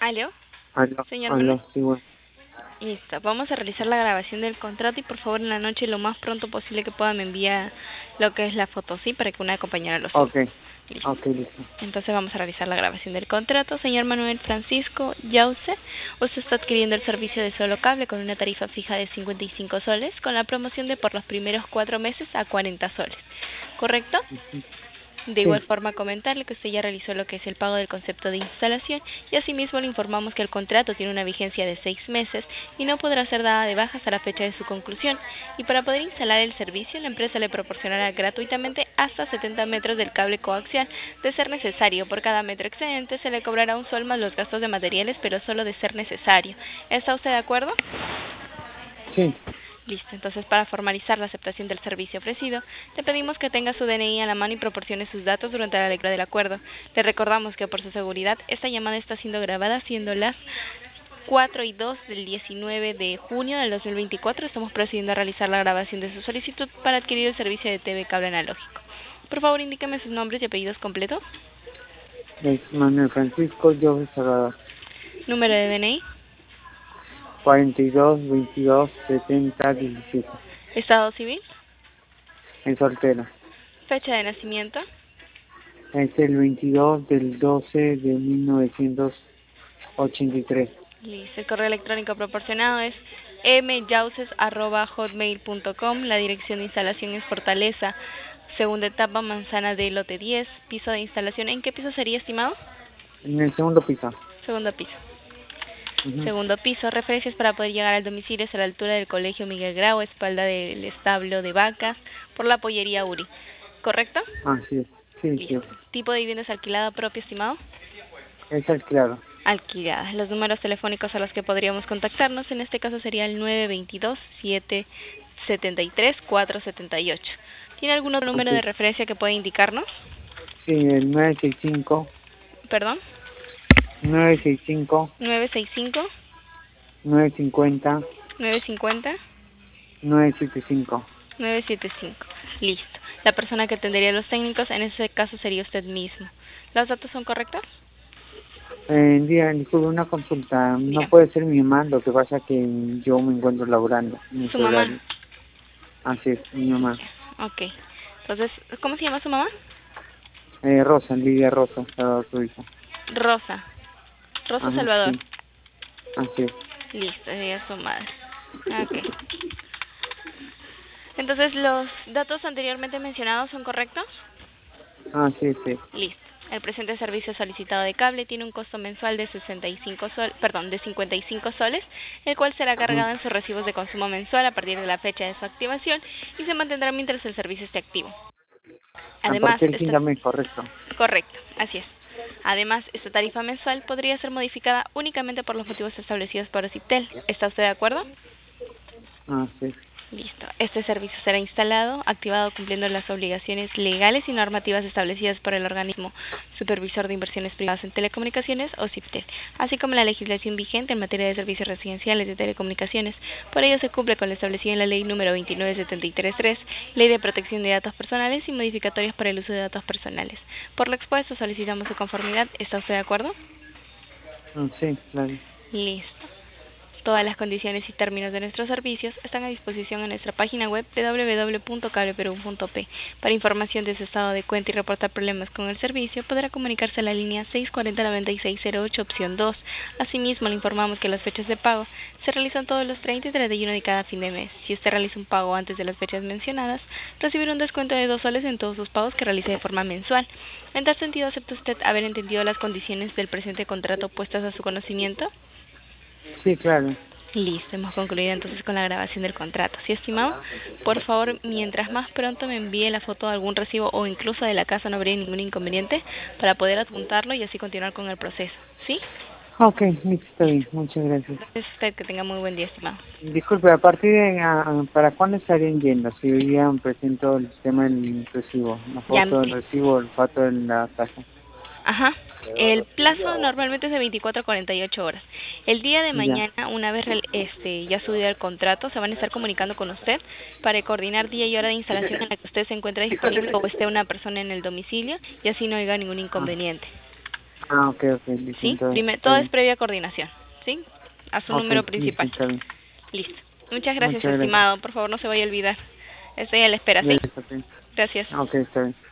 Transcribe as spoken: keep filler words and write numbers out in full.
¿Aló? Aló, Señor Manuel. aló, sí, bueno. Listo, vamos a realizar la grabación del contrato y por favor en la noche lo más pronto posible que pueda me envía lo que es la foto, ¿sí? Para que una compañera lo suba. Ok, Listo. ok, listo. Entonces vamos a realizar la grabación del contrato. Señor Manuel Francisco Yause, usted está adquiriendo el servicio de solo cable con una tarifa fija de cincuenta y cinco soles con la promoción de por los primeros cuatro meses a cuarenta soles, ¿correcto? Ujú. De igual Sí, forma comentarle que usted ya realizó lo que es el pago del concepto de instalación y asimismo le informamos que el contrato tiene una vigencia de seis meses y no podrá ser dada de baja hasta la fecha de su conclusión. Y para poder instalar el servicio, la empresa le proporcionará gratuitamente hasta setenta metros del cable coaxial. De ser necesario, por cada metro excedente se le cobrará un sol más los gastos de materiales, pero solo de ser necesario. ¿Está usted de acuerdo? sí. Listo, entonces para formalizar la aceptación del servicio ofrecido, le pedimos que tenga su D N I a la mano y proporcione sus datos durante la lectura del acuerdo. Le recordamos que por su seguridad, esta llamada está siendo grabada siendo las cuatro y dos del diecinueve de junio del dos mil veinticuatro. Estamos procediendo a realizar la grabación de su solicitud para adquirir el servicio de T V cable analógico. Por favor, indíqueme sus nombres y apellidos completos. Es Manuel Francisco Lloves Salvador. Número de D N I. cuarenta y dos, veintidós, setenta, diecisiete. Estado civil. En soltera. Fecha de nacimiento. Es el veintidós del doce de mil novecientos ochenta y tres. Listo, el correo electrónico proporcionado es myauses arroba hotmail punto com. La dirección de instalación es Fortaleza, segunda etapa, manzana de lote diez, piso de instalación. ¿En qué piso sería, estimado? En el segundo piso. Segundo piso. Ujú. Segundo piso, referencias para poder llegar al domicilio es a la altura del Colegio Miguel Grau, espalda del establo de vacas, por la pollería Uri. ¿Correcto? Así es. Sí, sí. Listo. ¿Tipo de vivienda es alquilada propia, estimado? Es alquilado. Alquilada. Los números telefónicos a los que podríamos contactarnos en este caso sería el nueve veintidós, siete setenta y tres, cuatro setenta y ocho. ¿Tiene algún otro número de Así. referencia que pueda indicarnos? Sí, el nueve seis cinco, Perdón. nueve seis cinco, nueve seis cinco, nueve cinco cero, nueve cinco cero, nueve siete cinco. nueve siete cinco. Listo. La persona que atendería a los técnicos en ese caso sería usted mismo. ¿Los datos son correctos? Eh, día, disculpe, una consulta. No Diga. puede ser mi mamá, lo que pasa que yo me encuentro laborando en Su ese mamá. horario. Así es, mi mamá. Ok. Entonces, ¿cómo se llama su mamá? Eh, Rosa, Lidia Rosa, Salvador su hija. Rosa. Rosa Ajá, Salvador. sí, así es. Listo, ella es su madre. Ok. Entonces, ¿los datos anteriormente mencionados son correctos? Así es, sí. Listo. El presente servicio solicitado de cable tiene un costo mensual de sesenta y cinco sol, perdón, de cincuenta y cinco soles, el cual será Ajá. cargado en sus recibos de consumo mensual a partir de la fecha de su activación y se mantendrá mientras el servicio esté activo. A Además, partir del esta... quinto mes, correcto. Correcto, así es. Además, esta tarifa mensual podría ser modificada únicamente por los motivos establecidos por OCIPTEL. ¿Está usted de acuerdo? Así es. Listo. Este servicio será instalado, activado cumpliendo las obligaciones legales y normativas establecidas por el organismo supervisor de inversiones privadas en telecomunicaciones o CIFTEL, así como la legislación vigente en materia de servicios residenciales de telecomunicaciones. Por ello se cumple con lo establecido en la ley número veintinueve setenta y tres tres, Ley de Protección de Datos Personales y modificatorios para el uso de datos personales. Por lo expuesto solicitamos su conformidad. ¿Está usted de acuerdo? Ah, sí, claro. Listo. Todas las condiciones y términos de nuestros servicios están a disposición en nuestra página web doble u doble u doble u punto cableperú punto pe. Para información de su estado de cuenta y reportar problemas con el servicio, podrá comunicarse a la línea seis cuatro cero, nueve seis cero ocho, opción dos. Asimismo, le informamos que las fechas de pago se realizan todos los treinta y treinta y uno de cada fin de mes. Si usted realiza un pago antes de las fechas mencionadas, recibirá un descuento de dos soles en todos sus pagos que realice de forma mensual. En tal sentido, ¿acepta usted haber entendido las condiciones del presente contrato puestas a su conocimiento? Sí, claro. Listo, hemos concluido entonces con la grabación del contrato. ¿Sí, estimado? Por favor, mientras más pronto me envíe la foto de algún recibo o incluso de la casa, no habría ningún inconveniente para poder adjuntarlo y así continuar con el proceso. ¿Sí? Ok, listo, está bien. Muchas gracias. Gracias a usted, que tenga muy buen día, estimado. Disculpe, a partir de, a- a- ¿para cuándo estarían yendo? Si hoy día presento el tema del recibo, la Ya, foto del mire. recibo, el foto de la casa. Ajá. El plazo normalmente es de veinticuatro a cuarenta y ocho horas. El día de Ya. mañana, una vez real- este ya subido el contrato, se van a estar comunicando con usted para coordinar día y hora de instalación en la que usted se encuentre disponible o esté una persona en el domicilio y así no haya ningún Ah, inconveniente. Ah, ok, ok, listo. ¿Sí? Entonces, Prime- está todo es bien. previa coordinación. ¿Sí? A su Ok, número listo, principal. está bien. Listo. Muchas gracias, Muchas gracias. estimado. Por favor, no se vaya a olvidar. Estoy a la espera, Ya ¿sí? listo, ok. Gracias. Ok, está bien.